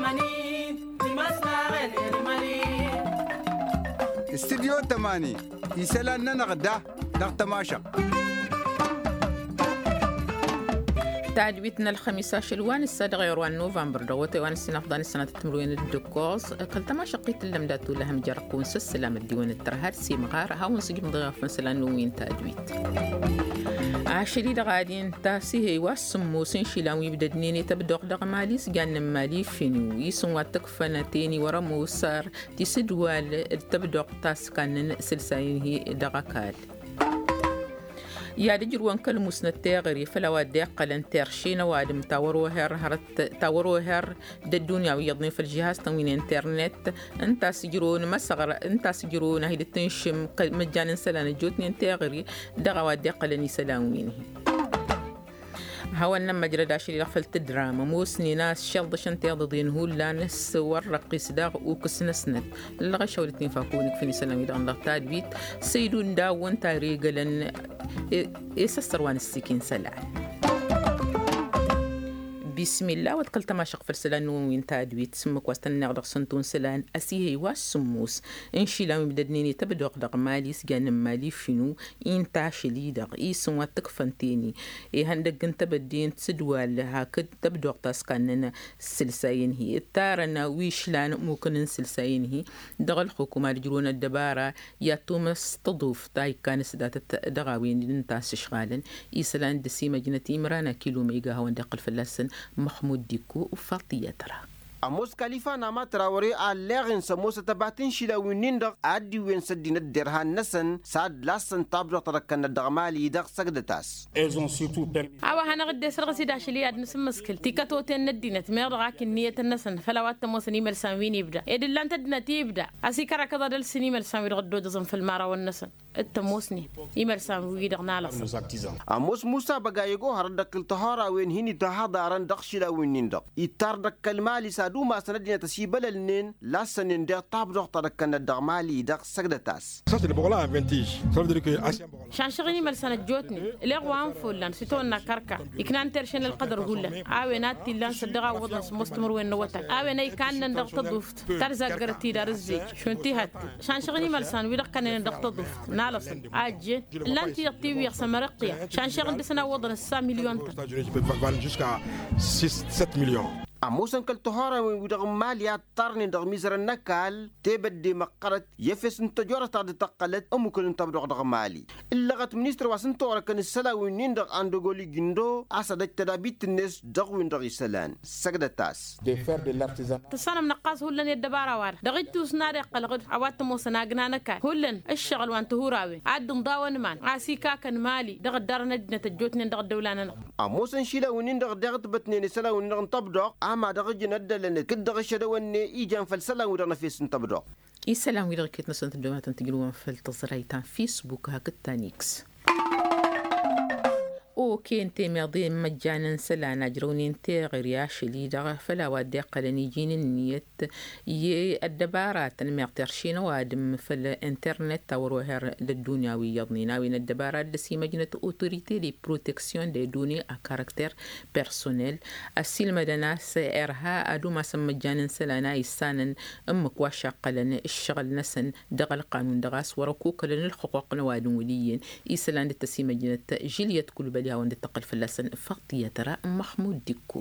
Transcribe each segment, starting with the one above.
استديو 8 يسالنا نغدا دغ تماشق تعدويتنا الخميس شلوان السادة غيروان نوفمبر دوتي وان السنة أفضل السنة تمرين الدكوز كل تما شقيت اللمدات لهم جرقون سلام الديوان الترهات سيمغار هاون سجم ضغافن سلان نوين تأدويت عشري دغادين تاسي هي واسموسين شلاوي بددنيني تبدوق دغ مالي سجان مالي فينو يسون واتكفنتيني ورا موسار تسدوال تبدوق تاس كان سلساين هي دغاكال يا رجل كل مسنتيغري فلا ودي قلن ترشين وادم تاوروهر الدنيا ويضني في الجهاز تموين انترنت انت سجرون مسغر انت سجرون هيد تنشم مجانا سلان جوتني انتيغري دغا ودي قلن يسلاوينه هو لما جرى داشري لغفلت الدراما موسني ناس شلض شنتي ضدين هو لانس ورقي صداق وكسنسند لغا شولتني فاكونك فيني سلامي دغن لغتاد بيت سيدون داون تاريق لن يسسروان السكين سلام بسم الله وتقلت ما شق فرسلان وين تادويت سمك واستنى غدق سنتون سلان أسيه والسموس إن شيلا مبددنيني تبدو غدق مالي سجان مالي فينو إن تاشلي دق إيسون واتكفنتيني هندق انت بدين تسدوال هاكد تبدو غتاسكاننا السلساين هي التارنا ويشلان موكن سلساين هي دغ الحكومة رجلون الدبارة ياتوم استضوف تاي كان سدات دغاوين ننتاس شغالا إيسلان دسي مجنتي مرانا كيلو ميغا هو ندقل فلسن محمود ديكو وفاطية ترى أموس كاليفا ناما تراوري اللغن سموسة تبعتين شلاوينين دغ عدي وين سدين الدرهان نسن ساد لاسن تابلو تركنا الدغمالي دغ سقدتاس أوا هنا غد سرغ سيدا شلياد نسم مسكل تيكاتو تندينة ميرغاك النية النسن فلا وات موسني مرسامين يبدا إذا لن تدنا تيبدا أسيكرا كذا دل سني مرسامين غدو دزن في المارا والنسن التموسني يمرسام ويدغ نالس أموس موسى بقايقو هردك الطهارة وين هني تهادارن دغ شلاوينين دغ يتاردك المالي دوما سندنا تسيبل النين لا سنين ده طاب دكتور كان الدغمالي دغ سقدتاس صافي البغلا فينتيج صافي ديك شان شغني مرسنه جوتني لغوان فولان سيتونا كركا يكنان ترشن القدر هولا اوينات تيلان صدقا وضن مستمر وين نوتا اويناي كان ندغ تضفت ترزقرتي دارزيك شنتي هات شان شغني مرسن ويدق كان ندغ تضفت نالص اجي لانتي يطيوي سمرقيا شان شغن دسنا وضن 100 مليون jusqu'à 7 millions أموسن كل طهارة ودغ ماليات طارني دغ ميزر النكال تبدي مقرت يفس انتجارة تعد تقلت أمو كل انتبدغ دغ مالي اللغة منيستر واسن طورة كان السلاوينين دغ عندو قولي جندو أسادت تدابيت الناس دغ وين دغ يسلان سجدة تاس تصانا منقاس هولن يدبارا وار دغيتو سناري قلغد عوات موسنا قنانكال هولن الشغل وانتو راوي عاد نضاون مان عاسيكا كان مالي دغ الدار ندنا تجوتني دغ الدولاننا أموسن شيلاوينين دغ دغت بتنين سلاوين دغ انتبدغ ما دغج ندلن كدغ شدوني ايجان فالسلام ودنا في سنتبدو السلام ويدغ كيت نسنت دوات تنتقلوا في التصريتان فيسبوك هكتانيكس او كين تيمضين مجانا سلانا جرونين تيغير يا شليدة فلا ودي قلني جين النيت الدبارات المعترشين وادم في الانترنت توروهر للدنيا ويضنينا وين الدبارات دسي مجنة اوتوريتي لي بروتكسيون دي دوني اكاركتير بيرسونيل السيل مدنا سيرها ادو ما سم مجانا سلانا يسانن امك واشا قلن الشغل نسن دغل قانون دغاس وركوك لن الحقوق نوادن وليين يسلان التسي مجنة جلية كل بلي هون تقل في اللسن فاطية ترى محمود ديكو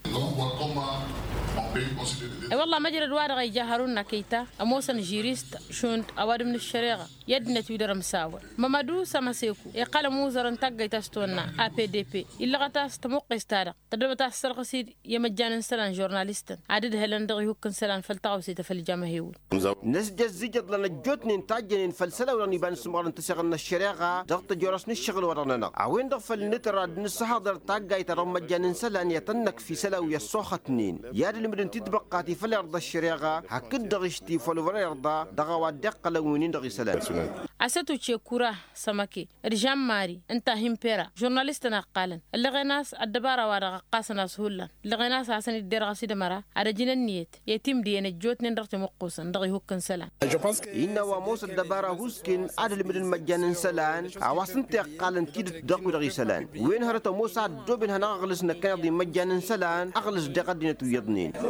والله مجرى الوارغ يجاهرونا كيتا اموسن جيريست شونت اواد من الشريعه يدنا تيدر مساوى مامادو سماسيكو يقال موزر انتقى تستونا ا بي دي بي الا غتاس تمق استاره تدربتا السرقسي يمجان سلان جورناليست عدد هلندغ يوكن سلان فلتاو سيته في الجماهير نسج الزجد لنا جوتني تاجن فلسله وراني بان سمر انتسغنا الشريعه ضغط جرس الشغل وراننا عوين دفل نتر نص حاضر تاجاي ترمجان سلان يتنك في سلا ويصوختنين يا اللي مدن تتبقاتي فليرضى الشريعه هكد دغشتي فلو يرضى دغوا دق لوين دغ سلام أساتو تشيكورا سماكي رجام ماري انت همبيرا جورناليستنا قالن اللي غناس الدبارة وارغ قاسنا سهولا اللي غناس عسن الدير غسيد مرا أرجينا النيت يتم دي الجوت نندرت مقوسا ندغي هوكن سلام إن وموس الدبارة هوسكن عدل من المجان سلان عواسن تقالن تيد دغ دغي سلان وين هرت موسى دوبن هنا أغلس نكادي مجان سلان أغلس دقدنا يضنين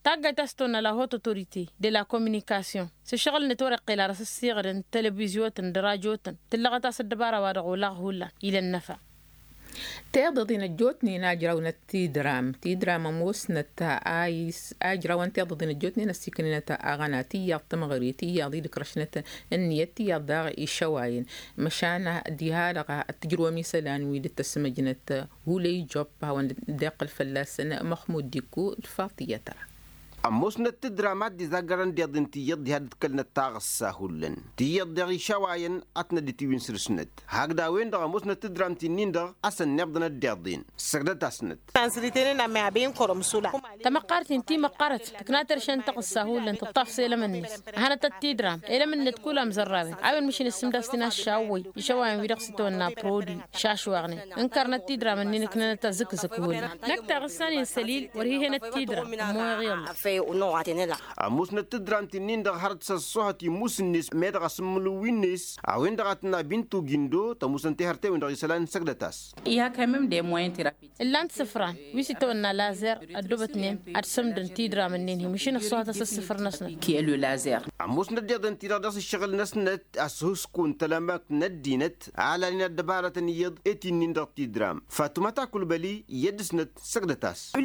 تاقا تستونا لا هوت اوتوريتي دي لا كوميونيكاسيون سشغل نتورق إلى رأس الصغر تلفزيوتن دراجوتن تلغتا سدبارا وارغولاغ هولا إلى النفع تيضدين الجوتني ناجرون تيدرام موسنة آيس أجرون تيضدين الجوتني نسيكنينة أغاناتية تمغريتية ضيد كرشنة النيتية ضاغ إشواين مشانا ديها لغا التجروة مثلا ويد التسمجنة هولي جوب هون داق الفلاسن محمود ديكو الفاطية ترى أموسنا التدرامات دي زاقران دي ضنتيض دي هاد كلنا تاغسا هولن تيض دي شواين أتنا دي تيوين سرسنت هاقدا وين دا أموسنا التدرام تنين دا أسن نبضنا الديضين سقدت أسنت تانسلتين نعمي عبين كورم سولا تمقارت انتي مقارت تكناتر شان تقصا هولن تطفصي لمنيس هانا تتدرام إلا من نتكولا مزرابين عاون مشين السمداستنا الشاوي يشواين ويرقصتونا برودي شاشواغني انكارنا التدرام اني كنا تزكزك هولن نكتا غساني السليل ورهي هنا التدرام موغيال أموسنا التدرام تنين دا هارت ساسوهاتي موسنس ميدا سملوينس أوين دا غاتنا بنتو جندو تموسن تهرتي وين دا يسالان سقدتاس Il y a quand même des moyens thérapeutiques. اللان سفران ويسيتونا لازر الدوبتنين أتسمدن تدرام النين مشين الصوت السفر نسنا Qui est le laser. أموسنا ديادن تيراداس الشغل نسنت أسهوس كون تلامك ندينت على لنا الدبارة نيض اتنين دا تدرام فاتمتا كل بالي يدسنت سقدتاس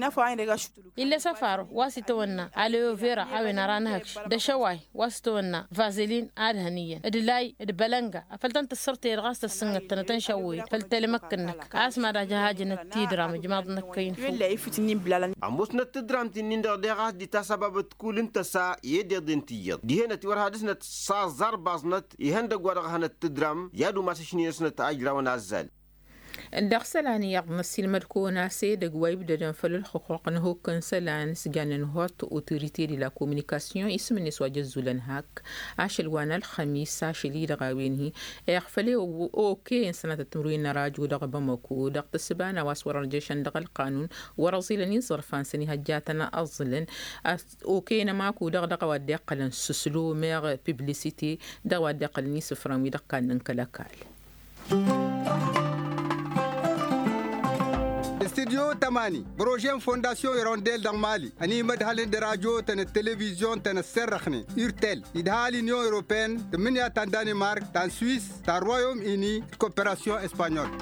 إلا سفارو واسيتونا أليو فيرا أوين أرانهكش دشواي واسيتونا فازلين آدهنية إدلاي إدبلنغا أفلتان تسرتي رغاست السنة تنتن شوي فلتلمكنك أسمع راجهاجن التدرام جماعتنا كين أموسنا التدرام تنين دا ديغاس دي تاسباب تكول انتسا يدين تيض دي هنا تيور هادسنا سا زربازنت يهند غوارغهنا التدرام يادو ما سشنيسنا تأجرا ونازال الدخسلاني يغنسي المركونة سيد قويب دادن فللحقوق نهو كنسلان سجان هوت اوتوريتي دي لا كومونيكاسيون اسم النسوة جزولن هاك عاش الوانا الخميس عاشلي دغاوينهي اغفلي اوكي سنة التمرين راجو دغ بموكو دغ تسبانا واسور الجيشن دغ القانون ورزيلني صرفان سني هجاتنا أظلن اوكي نماكو دغ دغ ودقلن سسلو ميغ بيبليسيتي دغ ودقلني سفرامي دغ كان ننكلاكال استديو تماني بروجين فونداسيون يرونديل دان مالي اني مدهالين دراجو تن التلفزيون تن السرخني يرتل يدهالي نيو اوروبيان تمنيا تان دانمارك تان سويس تان رويوم اني كوبيراسيون اسبانيول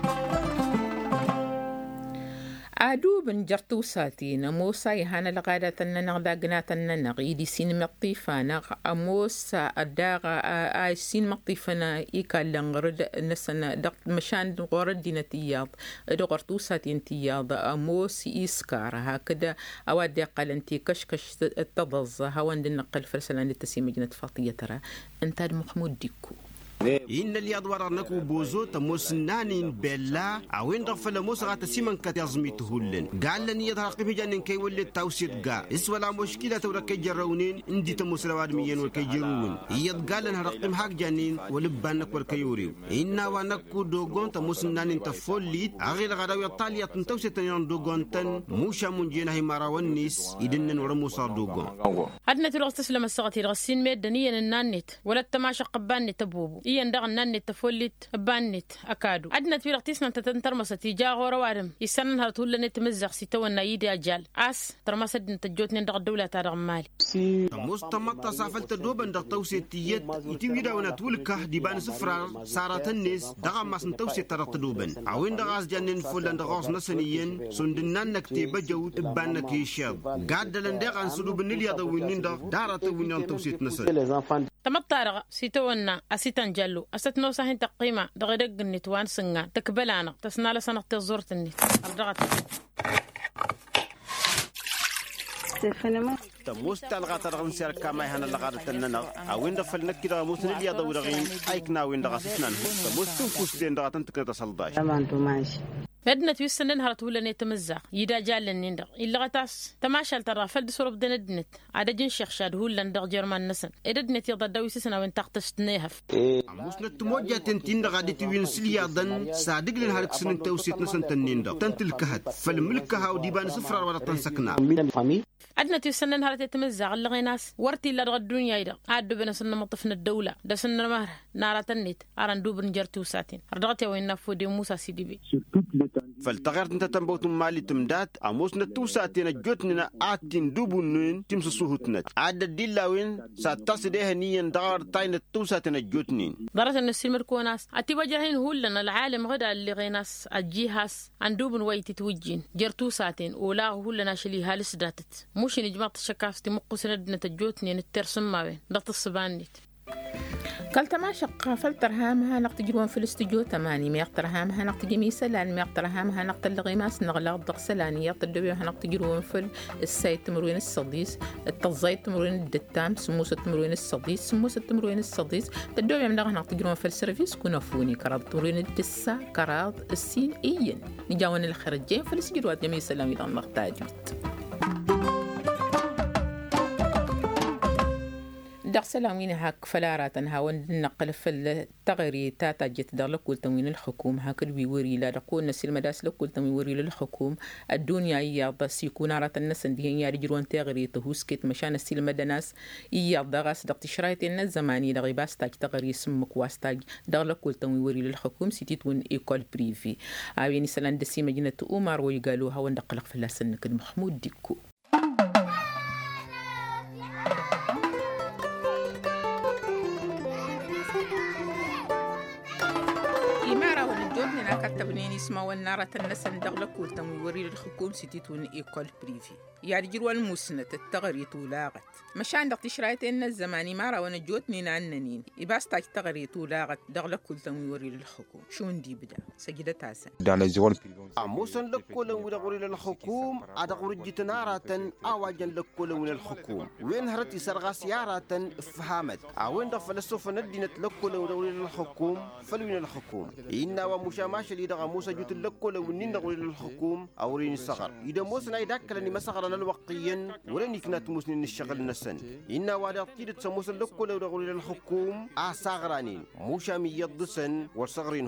عادو بن جرتو ساتين موسى يهانا لغادة النغدا قنات النغ يدي سين مطيفانا موسى الداغا آي سين مطيفانا إيكالن غرد نسنا دق مشان غرد دينا تياض دغرتو ساتين تياض موسى إسكار هكذا أودي قلنتي كشكش التضز هوان دي نقل فرسلان للتسيمة جنة فاطية ترى انت محمود ديكو إن اللي أدوار نكو بوزو تموسنانين بلا أوين رفل موسى تسيمن كتازميت هولن قال لن يظهر قيمة جانن كي ولي التوسيط قا إسولا مشكلة وركي جرونين اندي تموسى الوادميين وركي جرون إياد قال لن هرقيم حق جانين ولبانك وركي يوريو إنا وانكو دوغون تموسنانين تفوليت أغير غداوية طالية تنتوسي تنيون دوغون تن موشا من جينه مراوانيس إدنن ورموسى دوغون عدنا تلغس تسلم السغتي رغسين ميدانيا النانت ولا التماشى قباني تبوبو إيان دغن نانت تفوليت بانت أكادو عدنا تبيرق تسنا تتنترمسة تيجا غورا وارم يسنن هرتول لنا تمزق سيتوى نايدي أجال عاس ترمسة نتجوتنين دغ الدولة تارغ مالي مستمطة سافلت دوبن دغ توسيتيات يتويدا ونتولكه ديبان سفرار سارة الناس دغ ماسن توسيت ترق دوبن عوين دغاز جانين فولان دغاز نسنيين سندنان نكتيبا جوت بانك يشاد قاد دلن عن سلوب النيل يضوينين دغ دارة وينان توسيت نسن تمطارغ سيتونا أسيتان جلو أستنو ساهن تقيمة دغدق النتوان سنغا تكبلانا تسنا لسنة تزورت النت أبدغت موستان غاترغن سير كما هنا لغادة الننا أوين دفل نكيدا موسن اللي يضورغين أيكنا وين دغاسسنان موستن كوستين دغاتن تكنت صلداش فدنا تويسنن هرتو لنا يتمزق يدا جال لنندق إلا غتاس تماشال ترى فلد سرب دندنت عاد جن شيخ شاد هو لندق جرمان نسن إدنت يضد دويسسنا وين تقتشت نيهف موسنا تموجة تنتين غادي توين سلياضن صادق لنهارك سنن توسيت نسن تنندق تنتل كهت فالملكها وديبان سفرار ولا تنسكنا عدنا تيسنن نهار تتمزع اللي ناس ورتي لا الدنيا يدا عاد بنا سن مطفنا الدولة ده سن مهر نارا تنيت أران دوب نجرتو ساتين رضعتي وين نفو دي موسى سيدي بي فالتغيرت انت تنبوتم مالي تمدات اموسنا تو ساتين جوتنا اتين دوبنين تمس سوهتنت عاد الدلاوين ساتاسديه نين دار تاين تو ساتين جوتنين درت ان السمر كوناس اتي وجهين هولنا العالم غدا اللي غيناس الجيهاس عندوبن ويتي توجين جرتو ساتين ولا هولنا شلي هالس داتت مش نجمع تشكافتي مقصنا تجوتني الترسم ما بين ضغط الصبانيت قلت ما شق فلتر هامها نقط جروان في الاستوديو 8 ميقتر هامها نقط جمي سلان ميقتر هامها نقط اللغيماس نغلق ضغ سلاني يقتر دبيوها نقط جروان في السيد تمروين الصديس التزايد تمروين الدتام سموس تمروين الصديس سموس تمروين الصديس تدوبيا منغا نقط جروان في السيرفيس كونافوني كراد تمروين الدسا كراد السين ايين نجاون الخرجين في الاستوديو جمي سلان إذا نقطاجمت دغسلامين هاك فلارات هاون نقل في التغري تاتا جت دغلك والتموين الحكوم هاك البيوري لا دقون نسيل مداس لك والتمويري للحكوم الدنيا يا بس يكون على الناس دي يا رجلون تغري تهوسكت مشان نسيل مدناس يا دغاس دغت شرايط الناس زماني دغي باس تاج تغري سمك واستاج دغلك والتمويري للحكوم سيتيتون ايكول بريفي عاويني سلان دسي مدينه عمر ويقالوا هاون دقلق في لسنك محمود ديكو كتبنين اسمه والنارة النسن دغلق والتمويري للحكوم سيتيتون إيكول بريفي يعني جروا المسنة التغريط ولاغت مشان دغتي شرايتين الزماني مارا ونجوتنين عننين إباستاج تغريط ولاغت دغلق والتمويري للحكوم شون دي بدا سجدة تاسن موسن لكل ولغوري للحكوم أدغور جتنارة أواجا لكل من الحكوم وين هرتي سرغا سيارة فهمت أوين دفلسوف ندينة لكل ولغوري للحكوم فلوين الحكوم إنا ومشاماش اللي دغا موسى جوت لكل ونين دغوري للحكوم أورين الصغر إذا موسى نايداك لني مسغر للوقيين ولن كانت موسى الشغل نسن إنا وعلى طيلة سموسى لكل ولغوري للحكوم أصغرانين مشامي يضسن والصغرين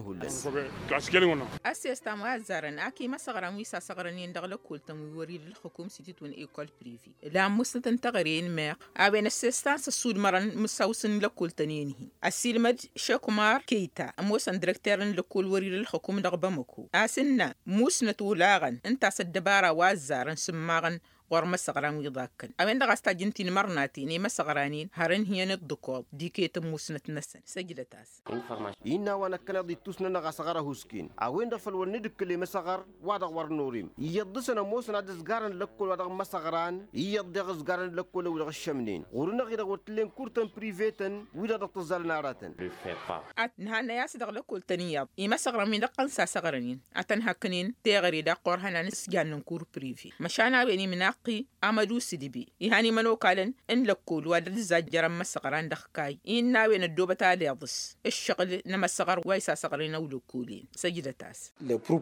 هولن أسيستام وزارن أكي مسغران ويسا صغرانين دغلق والتمويري للحكوم سيتيتون إيكول بريفي لا مستن تغرين ميق أبين السيستان سسود مرن مساوسن لكل تنينه السيلمد شاكومار كيتا موسن دركترن لكل وري للحكومة دغبمكو أسنة موسنة ولاغن انت سدبارا وزارن سماغن ورمسغران ويضاكن أبين دغاستا جنتين مرناتيني مسغرانين هرن هي ندقوض ديكيت موسنة نسن سجلتاس إنا وانا كنا دي توسنا نغاسغارا هوسكين أوين دفل وندك اللي مسغر وادغ ورنوريم يدسنا موسنا دزغارن لكل وادغ مسغران يدغزغارن لكل ودغ الشمنين ورنا غير وتلين كورتن بريفيتن ويدغ تزال ناراتن نهانا ياس دغ لكل تنياب يمسغران من دقن ساسغرانين أتن هكنين تيغري دقور هنا نسجان ننكور بريفي مشانا بيني مناق أمدو سيدبي يعني منو قالن إن لكول وادد زجرا مسقران دخكاي إن ناوين الدوبة تاليضس الشغل نمسقر ويسا سقرين ولكولين سجدة تاس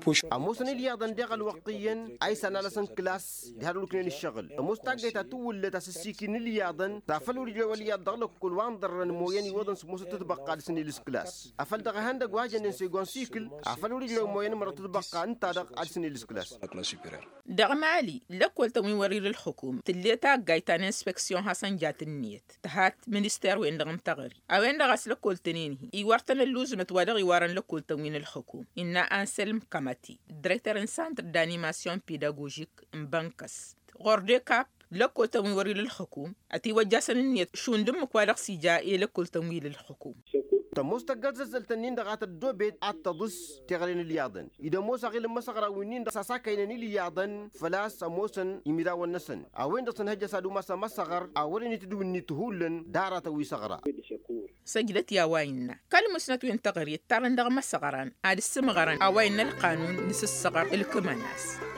أموسن الياضن دغل وقيا أي سنة لسن كلاس دهارو لكنين الشغل أموستاقي تطول لتاسسيكين الياضن تافلو رجو الياض دغلق كل واندرن مويني وضن سموسة تتبقى لسن الاسكلاس أفل دغهان واجن نسيقون سيكل أفلو رجو موين مرة تتبقى انت دغ لسن الاسكلاس دغ مالي لكول تموين للحكومة تليتا جايتان انسبكسيون حسن جات النيت تهات منستير وين دغم تغري اوين دغس لكل تنينه يوارتن اللوز متوادغ يوارن لكل تموين الحكومة إنا أنسلم كاماتي دريكتر سانتر دانيماسيون بيداغوجيك مبانكس غوردي كاب لكل تموين للحكومة أتي وجاسن النيت شون دم كوادغ سيجائي لكل تموين للحكومة تموستا جزز التنين دغات الدوبيت التضس تغرين الياضن إذا موسى غير مسغرا وينين ساساكاين الياضن فلاس موسن يميدا والنسن أوين دسن هجا سادو مسا مسغر أورين تدوني تهولن دارة ويسغرا سجلت يا وايننا كلمة سنتوين تغري تارن دغ مسغران عاد السمغران أوين القانون نس الصغر الكماناس